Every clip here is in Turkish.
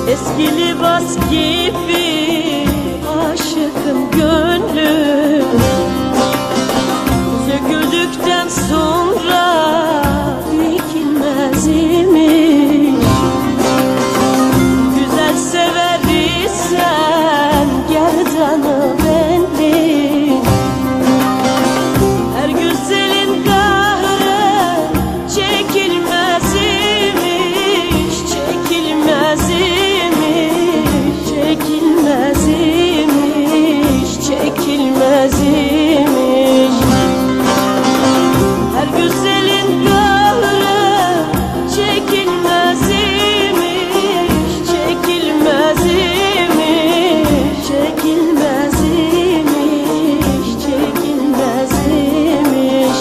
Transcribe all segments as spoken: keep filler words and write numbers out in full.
Eski libas gibi aşıkım gönlüm, söküldükten sonra dikilmez imiş. Güzel sever isen gerdanı belli, her güzelin kahrı çekilmez imiş, çekilmez imiş, çekilmez imiş, çekilmez imiş. Her güzelin kahrı çekilmez imiş, çekilmez imiş, çekilmez imiş, çekilmez imiş.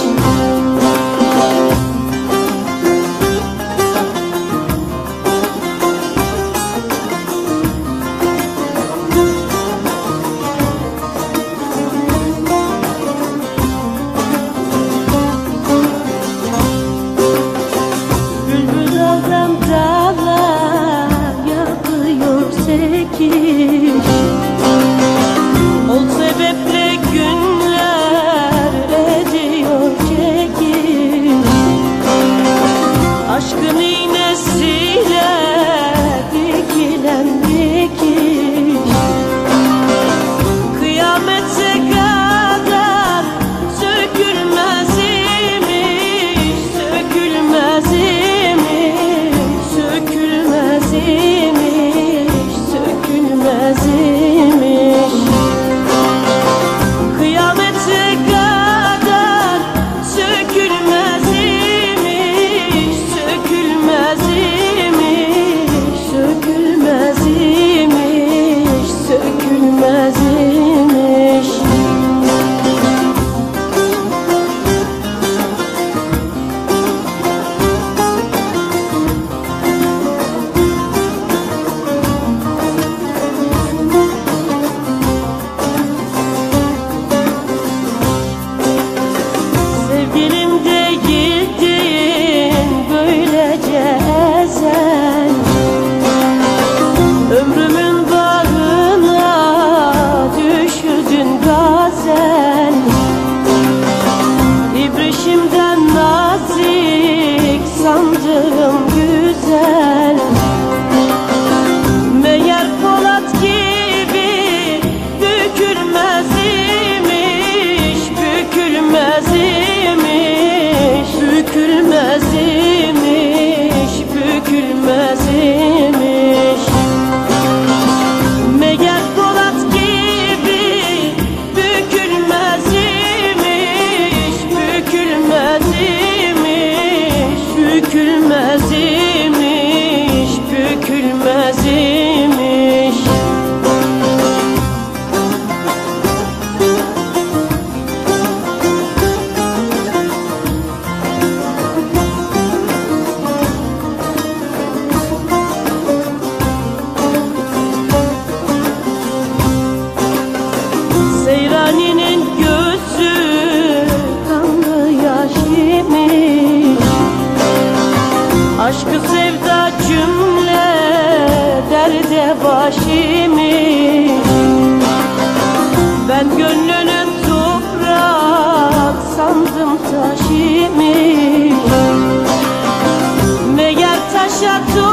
Bülbül daldan dala yapıyor sekiş, ol sebeple günler ediyor çekiş. Aşkın iğnesiyle dikilen dikiş, kıyamete kadar sökülmez imiş, sökülmez imiş, sökülmez imiş, sökülmez imiş. Kıyamete kadar sökülmez imiş, sökülmez imiş, sökülmez imiş, sökülmez imiş. Sevgilim değildin böylece ezel, ömrümün bağına düşürdün gazel. İbrişimden nazik sandığım güzel, meğer Polat gibi bükülmez imiş, bükülmez imiş, bükülmez imiş, bükülmez imiş. Meğer Polat gibi bükülmez imiş, bükülmez imiş, bükülmez imiş, bükülmez imiş. Seyraninin gözü kanlı yaş imiş, aşkı sevda cümle derde baş imiş. Ben gönlünün toprak sandım taş imiş, meğer taşa